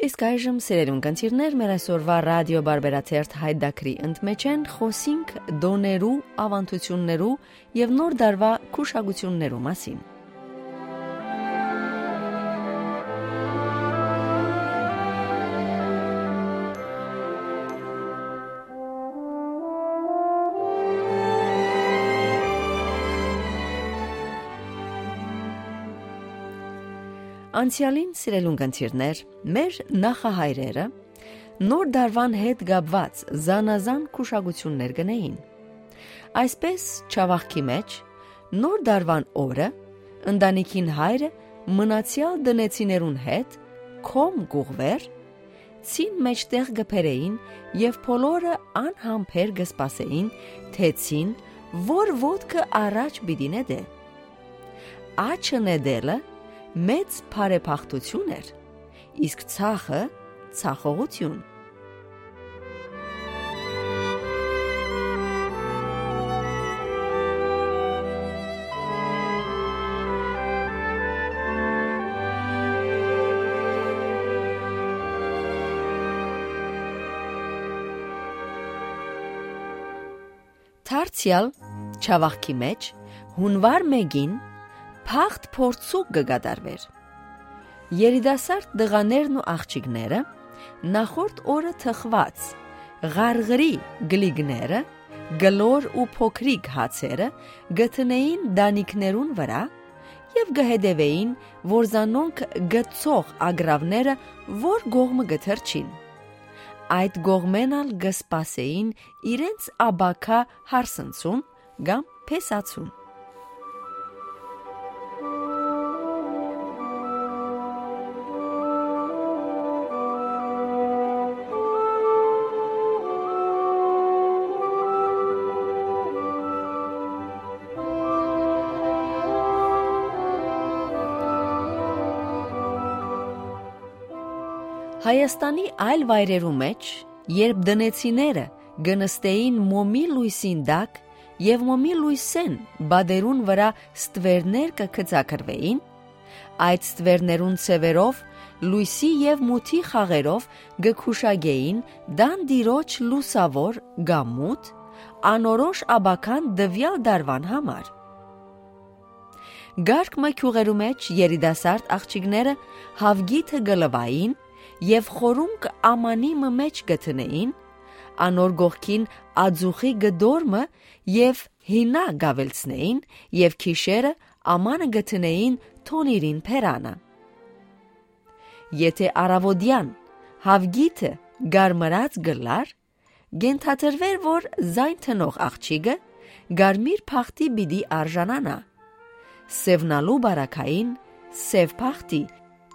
Իսկ այժմ սիրելի ունկնդիրներ, մեր այսօրվա ռադիո բարբերաթերթ հայտակրի ընդմեջեն խոսինք դոներու, ավանդություններու եւ նոր դարվա քուշագություններու մասին։ Անցյալին սիրելի ունկնդիրներ, մեր նախահայրերը նոր դարվան հետ գապված զանազան քուշագություններ գնեին։ Այսպես Չավախքի մեջ նոր դարվան օրը ընտանիքին հայրը մնացյալ դնեցիներուն հետ քոմ գուղվեր, ցին մեջտեղ գբերեին եւ բոլորը անհամբեր գսպասեին, թե ցին որ ոտքը առաջ պիտի նետե։ Աչը նետելը մեծ բարեփոխություն էր, իսկ ցախը ցախողություն։ Թարցյալ Չավախքի մեջ հունվար մեկին փախտ փորձուկ կգադարվեր։ Երիտասարդ դղաներն ու աղջիկները նախորդ օրը թխված ղարղրի գլիգները, գլոր ու փոքրիկ հացերը գտնեին դանիքներուն վրա եւ գհետևեին, որ զանոնք գծող ագրավները որ գողմը գթրջին։ Այդ գողմենալ գսպասեին իրենց աբակա հարսնցուն կամ փեսացուն։ Հայաստանի այլ վայրերու մեջ, երբ դնեցիները գնստեին մոմի լույսին դակ եւ մոմի լույսեն բադերուն վրա ստվերներ կգծակրվեին, այդ ստվերներուն ցևերով լույսի եւ մութի խաղերով գքուշագեին դան դիրոջ լուսավոր գամուտ անորոշ աբական դվյալ դարվան համար։ Գարկ մաքյուղերու մեջ երիտասարդ աղջիկները հավգիթը գլվային եւ խորունկ ամանի մեջ գտնեին, անոր գողքին ածուխի գդորմը եւ հինա գավելցնեին եւ քիշերը ամանը գտնեին թոնիրին փերանը։ Եթե արավոդյան հավգիթը գարմրած գլար, գենթադրվեր, որ զայն տնող աղջիկը գարմիր փախտի բիդի արժանանա, սևնալու բարակային սև փախտի։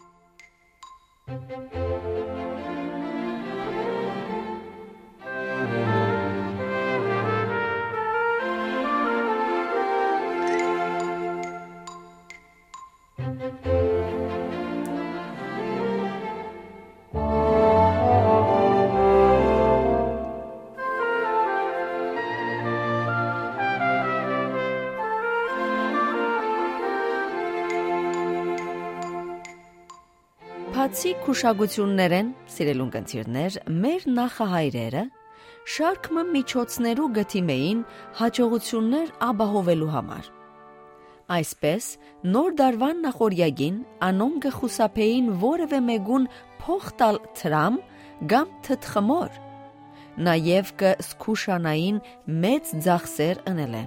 Բացի քուշագություններեն, սիրելի ունկնդիրներ, մեր նախահայրերը շարքը միջոցներու գտիմեին հաջողություններ ապահովելու համար։ Այսպես, նոր դարվան նախորյակին անոնք կխուսափեին որևէ մեկուն փող տալ տրամ կամ թթխմոր, նաև կսկուշանային մեծ ծախսեր ընելե։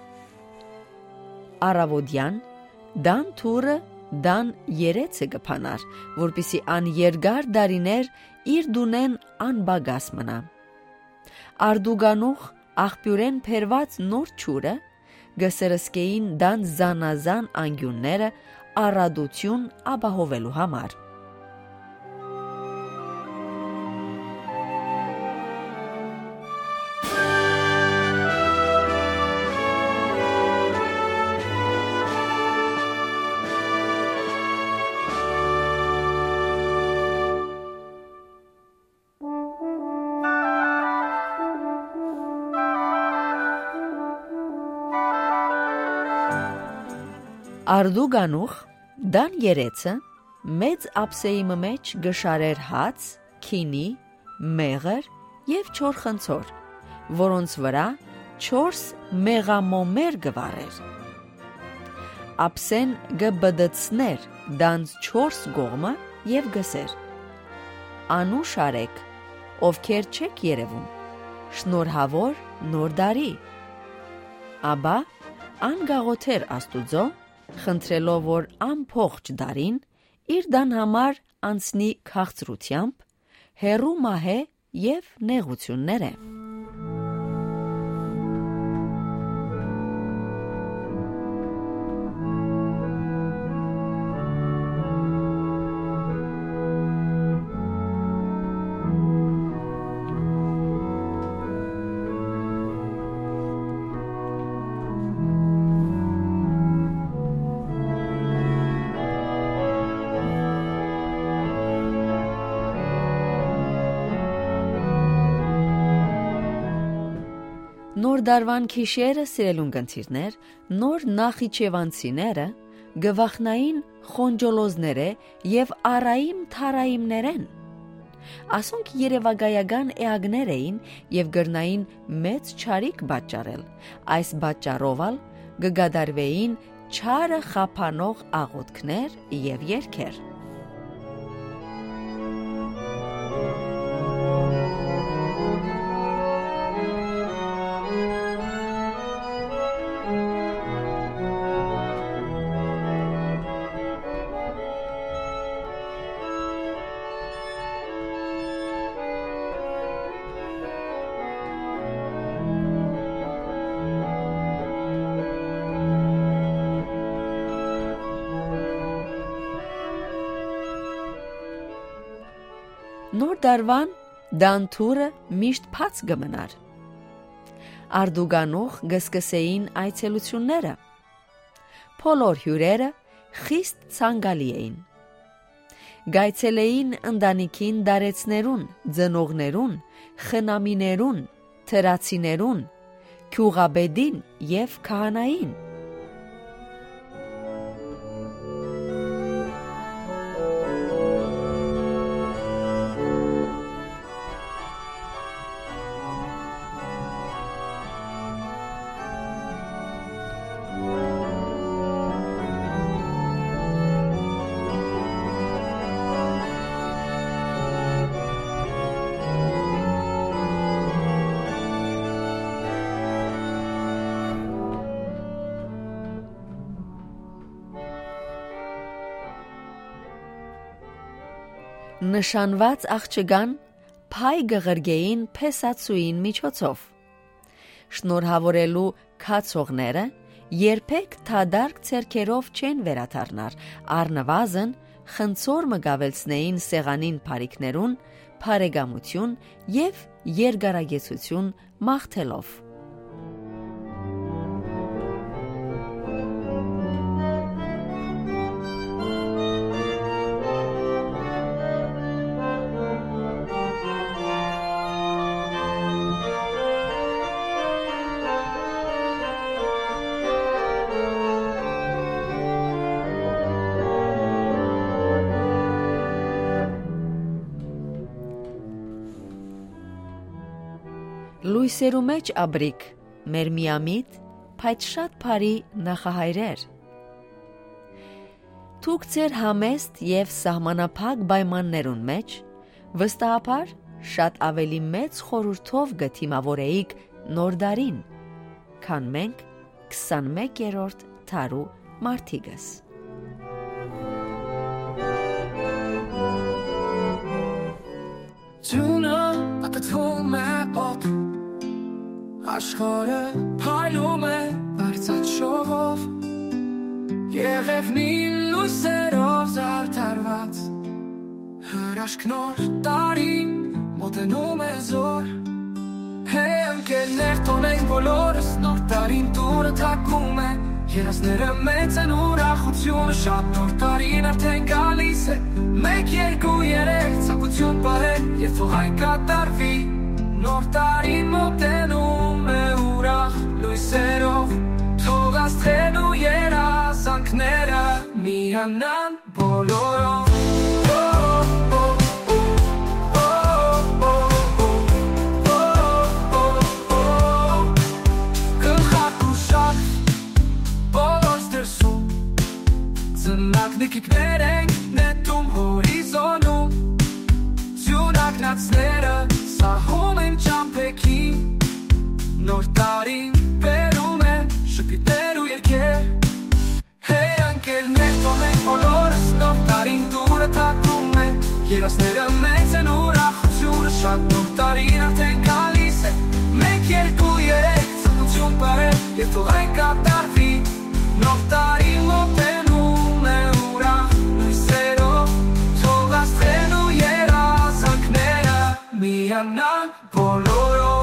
Արավոդյան, դան թուրը դան երեցը գփանար, որպիսի ան երգար դարիներ իր դունեն անբագաս մնա։ Արդուգանուխ աղբյուրեն փերված նոր ճուրը գսրսկեին դան զանազան անգյունները առադություն ապահովելու համար։ Արդուգանուխ դան երեցը մեծ ափսեի մեջ գշարեր հաց, քինի, մեղր և 4 խնձոր, որոնց վրա 4 մեղամոմեր գվարեր։ Ափսեն գբդցներ դանց 4 գողմը և գսեր. «Անուշ արեք, ովքեր չեք երևում, շնորհավոր նոր դարի»։ Աբա անգաղոթեր Աստուծո, խնդրելով, որ ամփոխ դարին իր դան համար անցնի քաղցրությամբ, հեռու մահե և նեղությունները։ Նոր դարվան քիշերը, սիրելուն գնդիրներ, նոր նախիջևանցիները գվախնային խոնջոլոզները և առայիմ թարայիմներեն։ Ասոնք երևագայական էագներ էին և գրնային մեծ չարիք պատճառել, այս պատճառովալ գգադարվեին չարը խափանող աղոթքներ և երգեր։ Նոր դարվան դանթուրը միշտ փած գմնար։ Արդուգանող գսկսեին այցելությունները։ Բոլոր հյուրերը խիստ ցանկալի էին։ Գայցելեին ընտանիքին դարեցներուն, ծնողներուն, խնամիներուն, թրացիներուն, քյուղաբեդին և քահանային։ Նշանված աղջկան փայ գղրգեին փեսացուին միջոցով։ Շնորհավորելու քացողները երբեք թադարկ ցերքերով չեն վերաթարնար, առնվազն խնձոր մգավելցնեին սեղանին փարիքներուն, փարեգամություն և երկարագեցություն մաղթելով։ Լույսերու մեջ աբրիկ, մեր միամիտ, փայտ շատ բարի նախահայրեր։ Դուք ձեր համեստ և սահմանափակ պայմաններուն մեջ վստահաբար շատ ավելի մեծ խորհուրդով գթիմավորեիք նոր դարին, քան մենք 21-րդ դարու մարդիկս։ Ջունը պատտվում է պոտ, աշխարհը փայլում է բարձած շողով, Եղևնին լույսերով զարդարված, հրաշք նոր տարին մոտենում է զոր։ Հե ընկերներ, տոնենք բոլորս, նոր տարին տուրը թակում է, երազները մեծ են, ուրախությունը շատ, նոր տարին արդեն գալիս է, 1, 2, 3 ցանկություն պահել և թող այն կատարվի, նոր տարին մոտենում է ուրախ լույսերով, թող աստղերն ու երազանքները միանան բոլորով։ գնացները սահում են ճամփեքին Նոր տարին բերում է շփիթներ ու երգեր Hey ընկերներ թողնենք բոլորս նոր տարին դուրը թակում է Երազները մեծ են ուրախությունը շատ նոր տարին արդեն գալիս է Մենք երկու երեք ծնություն բարել և թողենք կատարվի Նոր տարին մոտենում է ուրախ լույսերով Թող աստղերն ու երազանքները միանան բոլորով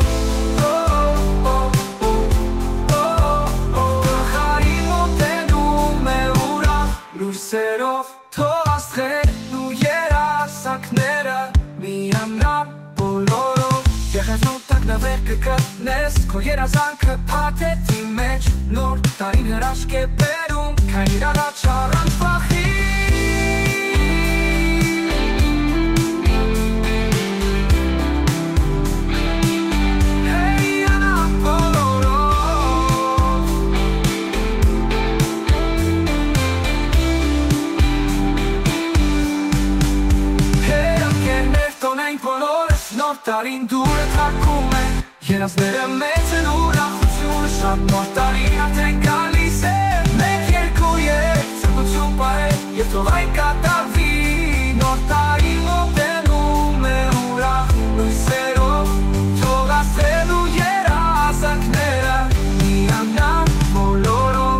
Լույսերով թող աստղերն ու երազանքները միանան բոլորով Եղևնու տակնավեր կգտնես քո երազանքը փաթեթի մեջ Նոր տարին հրաշք է բերում քայլիր առաջ առանց վախի Տարին դուրը թակում է Երազները մեծ են ուրախությունը շատ նոր տարին արդեն գալիս է Մենք երկու երեք ծնություն բարել և թող այն կատարվի Նոր տարին մոտենում է ուրախ լույսերով Թող աստղերն ու երազանքները միանան բոլորով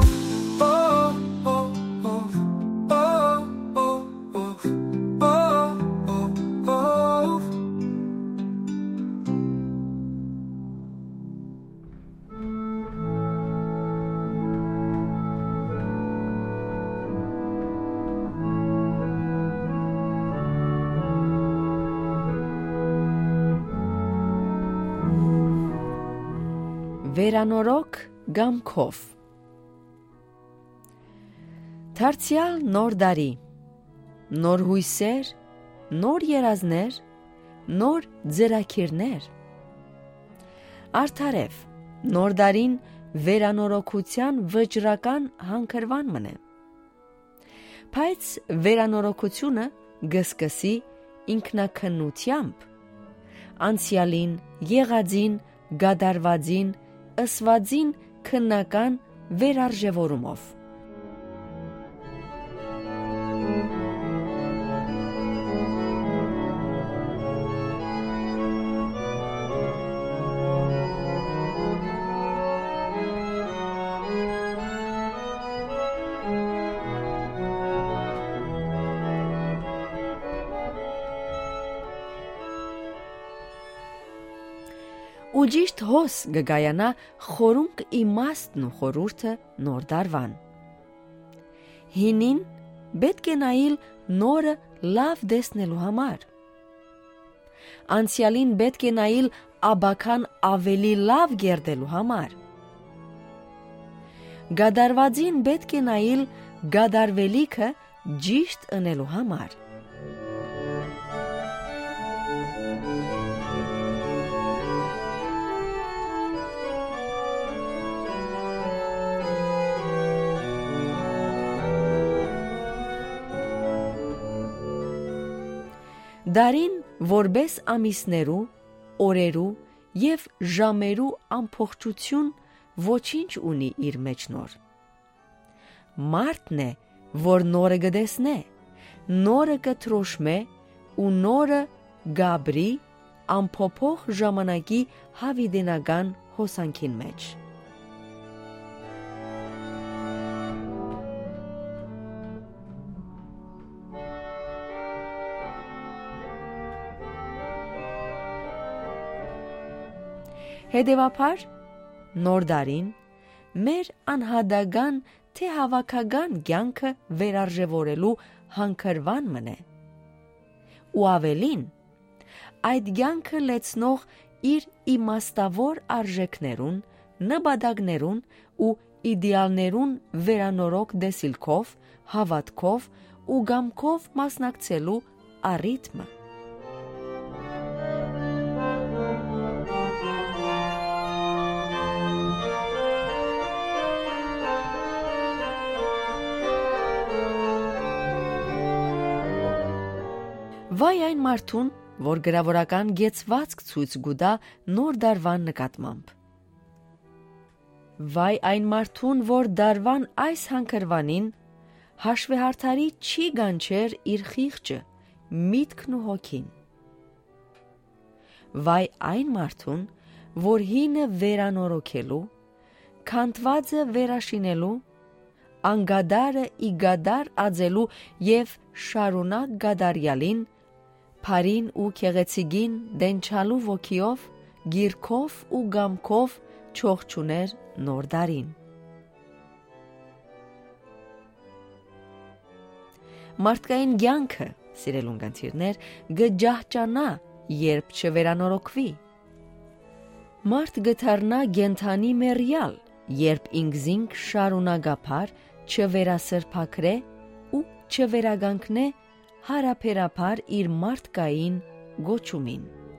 Վերանորոգ գամքով Դարձյալ նոր դարի Նոր հույսեր, նոր երազներ, նոր ձեռաքիրներ Արդարև, նոր դարին վերանորոգության վճռական հանգրվան մնե Բայց վերանորոգությունը գսկսի ինքնակնությամբ Անցյալին, եղածին, գադարվածին ըսվածին քննական վերարժևորումով ու ճիշտ հոս գգայանա խորունկ իմաստն ու խորուրդը նոր դարվան։ Հինին պետք է նայել նորը լավ դեսնելու համար։ Անցյալին պետք է նայել աբական ավելի լավ գերդելու համար։ Գադարվածին պետք է նայել գադարվելիքը ճիշտ ընելու համար։ Դարին որպես ամիսներու, օրերու և ժամերու ամփոփչություն ոչինչ ունի իր մեջ նոր։ Մարդն է, որ նորը գտեսնե, նորը կտրոշմե ու նորը գաբրի ամփոփող ժամանակի հավիդենական հոսանքին մեջ։ Հետևաբար, նոր դարին մեր անհատական թե հավաքական կյանքը վերարժևորելու հանգրվան մնե։ Ու ավելին, այդ կյանքը լեցնող իր իմաստավոր արժեքներուն, նպատակներուն ու իդեալներուն վերանորոգ դեսիլքով, հավատքով ու գամքով մասնակցելու առիթմը։ Վայ այն մարդուն, որ գրավորական գեցվածք ցույց գուտա նոր դարվան նկատմամբ։ Վայ այն մարդուն, որ դարվան այս հանքրվանին հաշվեհարթարի չի գանչեր իր խիղճը, միտքն ու հոգին։ Վայ այն մարդուն, որ հինը վերանորոգելու, քանդվածը վերաշինելու, անգադարը իգադար ածելու և շարունակ գադարյալին, փարին ու քեղեցիկին դենչալու ոգիով, գիրքով ու գամքով չողջուներ նոր դարին։ Մարդկային կյանքը, սիրելի ունգընտիրներ, գջահճանա, երբ չվերանորոգվի։ Մարդ գթառնա կենդանի մեռյալ, երբ ինքզինք շարունակապար չվերասրբակրե ու չվերագանքնե հարաբերաբար իր մարդկային գոչումին։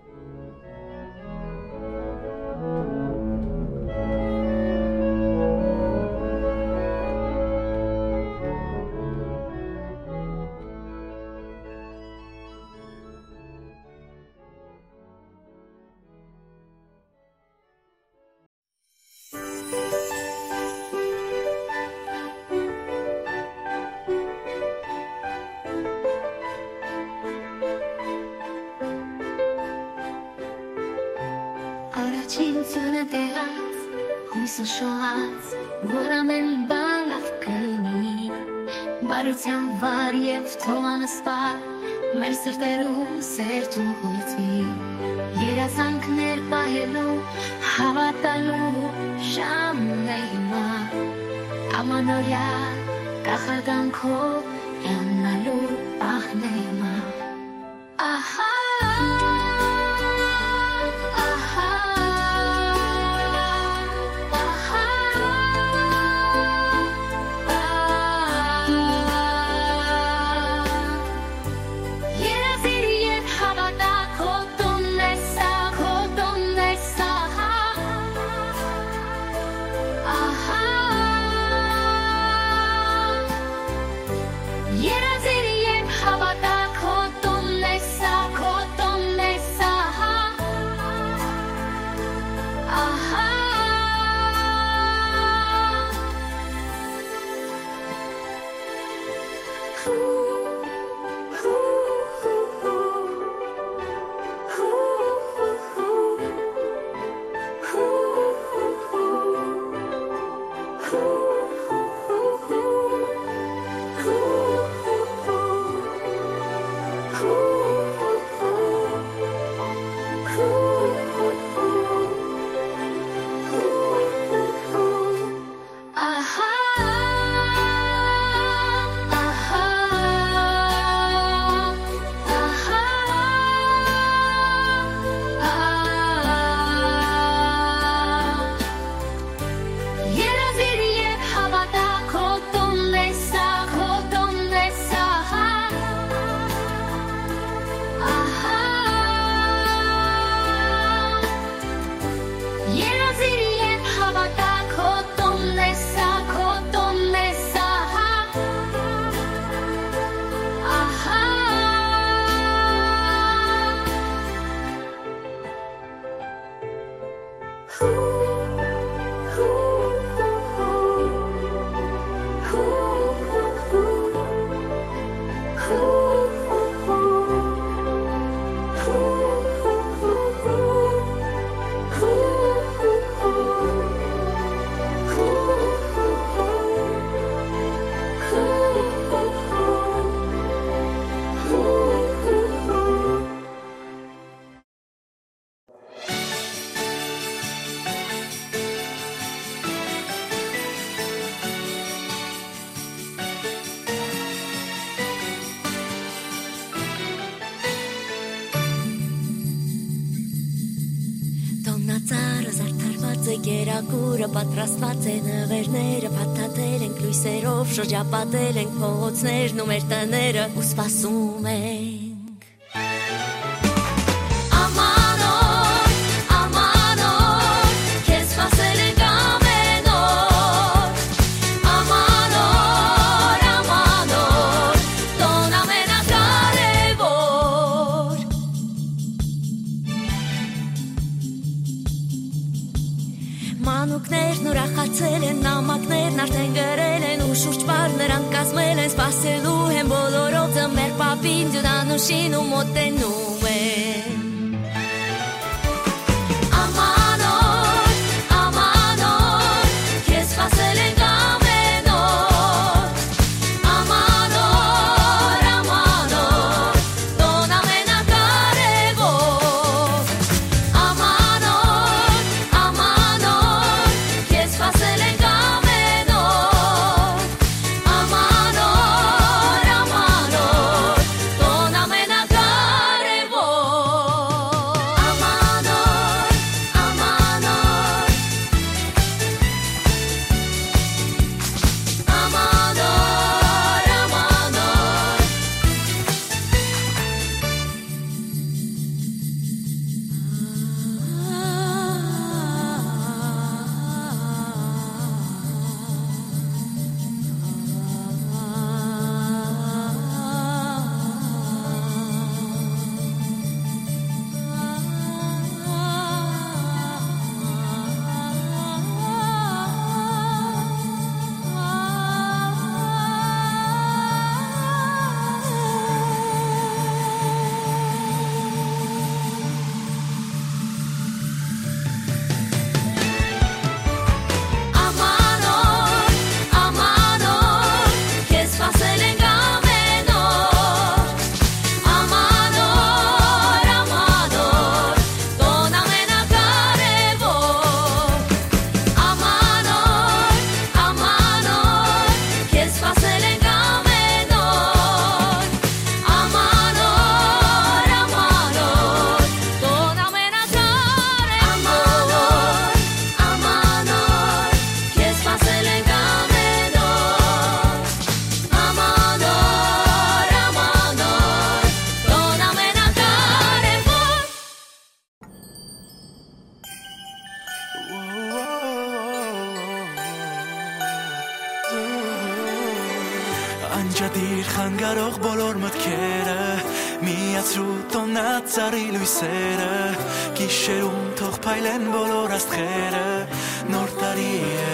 Առաջինցյունը տեղած, հույսը շոհած, որ ամեն բան լավ կլինի, բարության վար և թողանսպար, մեր սրտերում սեր թողույցի, երազանքներ պահելու, հավատալու ժամն է հիմա, ամանորյա կախարդանքով յանալու պահն է հիմա, ահա Գերակուրը պատրաստված է նվերները, փաթաթել ենք լույսերով, շրջապատել ենք փողոցներն ու մեր տները ու սպասում ենք։ Աման օր, քեզ սպասել ենք ամեն օր, աման օր, տոն ամենակարևոր, Մանուկներն ուրախացել են, նամակներն արդեն գրել են, ու շուրջ պար նրանք կազմել են, սպասելու են բոլորով ձմեր պապին, դյուրանուշին ու մոտենում են։ Անջատիր խանգարող բոլոր մտքերը միացրու տոնած ծառի լույսերը գիշերում թող փայլեն բոլոր աստղերը նոր տարի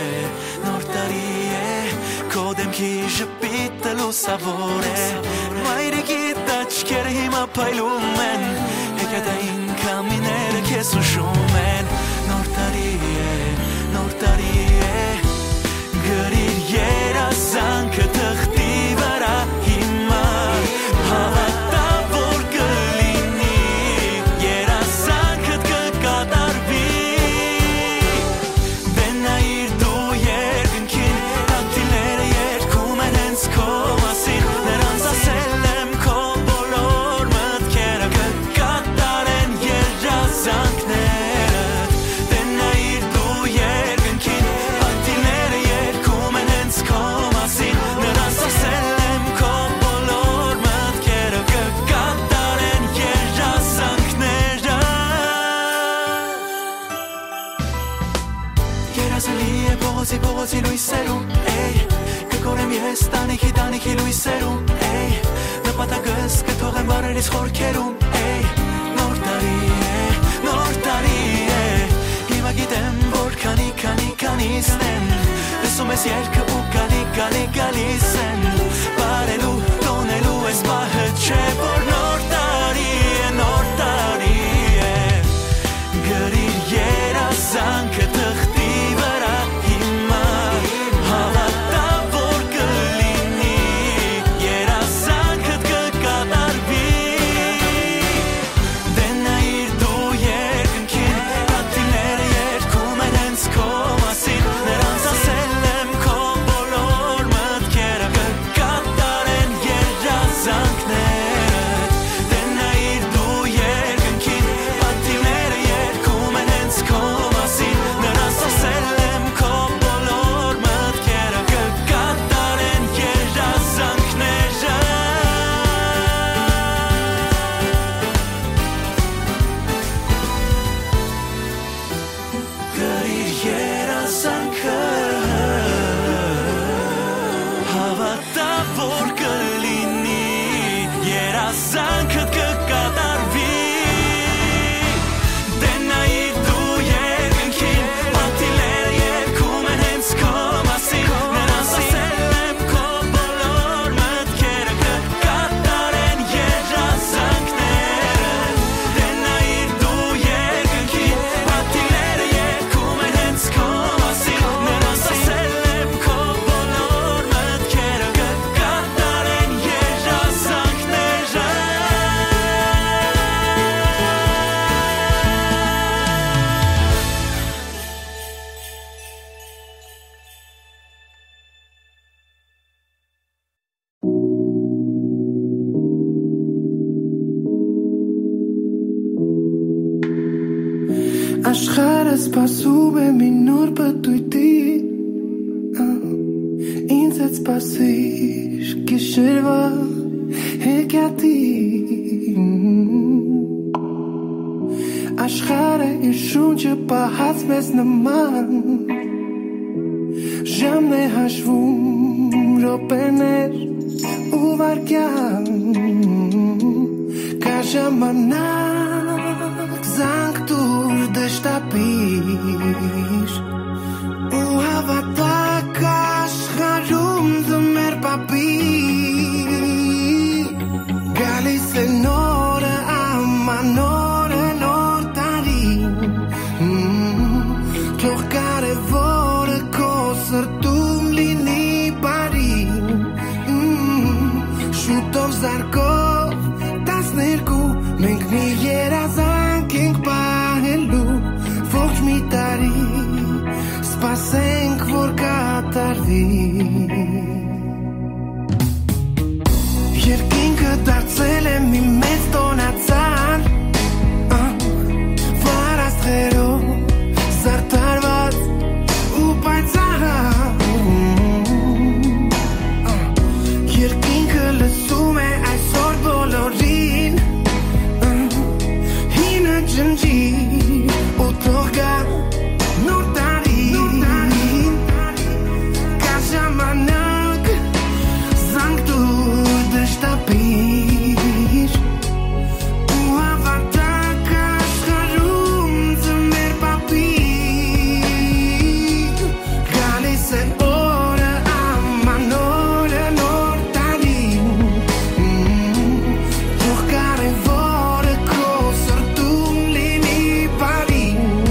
է քո դեմքի ժպիտը լուսավոր է մայրիկիդ աչքերը հիմա փայլում են հեքիաթային կամիները քեզ հուշում են նոր տարի է գրիր երազանքը թղթի վրա հիմա հավատա որ կլինի երազանքդ կկատարվի բենայիր դու երկնքին տակտիլները երգում են հենց քո մասին նրանց ասել եմ քո բոլոր մտքերը կկատարեն երազանքներդ բենայիր դու երկնքին տակտիլները երգում են հենց քո մասին նրանց ասել եմ քո բոլոր մտքերը կկատարեն երազանքները երազելի է փողոցի լույսերում կկորեմ ես տանիքի լույսերում նպատակս կթողեմ բարերից խորքերում նոր տարի է հիմա գիտեմ որ քանիսն են լսում ես երգը ու գալիս են բարելու տոնելու ես պահը չէ որ նոր տարի է գրիր երազանքը թղթի վրա հիմա հավատա որ կլինի երազանքդ կկատարվի բենայիր դու երկնքին տակտիլները երգում են հենց քո մասին նրանց ասել եմ քո բոլոր մտքերը կկատարեն երազանքներդ բենայիր դու երկնքին տակտիլները երգում են հենց քո մասին նրանց ասել եմ քո բոլոր մտքերը կկատարեն երազանքները գրիր երազանքը հավատա որ կլինի երազանքդ կկատարվի բենայիր դու երկնքին տակտիլները Աշխարհս սպասում է մի նոր պտույտի Ինձ հետ սպասիր գիշերվա հեքիաթի Աշխարհը իր շունչը պահած մեզ նման Ժամն է հաշվում րոպեներ ու վայրկյան Կա ժամանակ զանգ տուր դժտապիր ու հավատակ աշխարհում ձմեր պապի Գալիս է նորը ամանորը նոր տարի Թող կարևորը քո սրտում լինի բարի Շուտով զարկով 12 մենք մի երազանք ենք պահելու Ողջ մի տարի սպասենք որ կատարվի Երկինքը դարձել է մի մեծ տոնածան Վար աստղերով զարդարված ու պայծառ Երկինքը լսում է այսօր բոլորին Հինը ջնջի ու թող գա նոր տարի Կա ժամանակ զանգ տուր դժտապիր ու հավատակ աշխարհում ձմեր պապի Գալիս է օրը ամանորը նոր տարի Թող կարևորը քո սրտում լինի բարի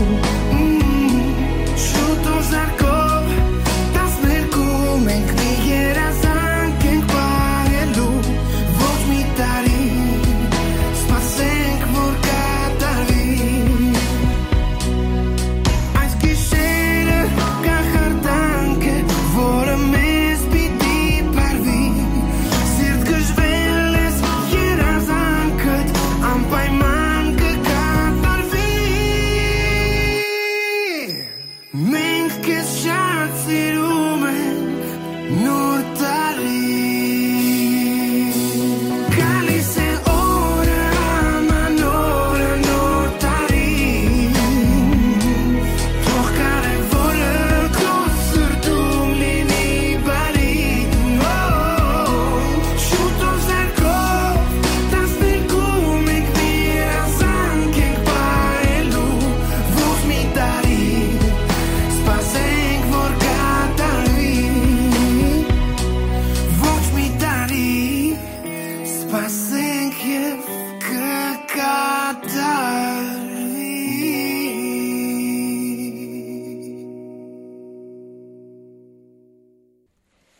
Շուտով զարկով 12 մենք մի երազանք ենք պահելու Ողջ մի տարի սպասենք որ կատարվի Այս գիշերը կախարդանք է որը մեզ պիտի պարվի Սիրտ գժվել ես երազանքդ անպայման կկատարվի Մենք քեզ շատ սիրում ենք նոր տարի Գալիս է օրը ամանորը նոր տարի Թող կարևորը քո սրտում լինի բարի Շուտով զարկով 12 մենք մի երազանք ենք պահելու Ողջ մի տարի սպասենք որ կատարվի Ողջ մի տարի սպասենք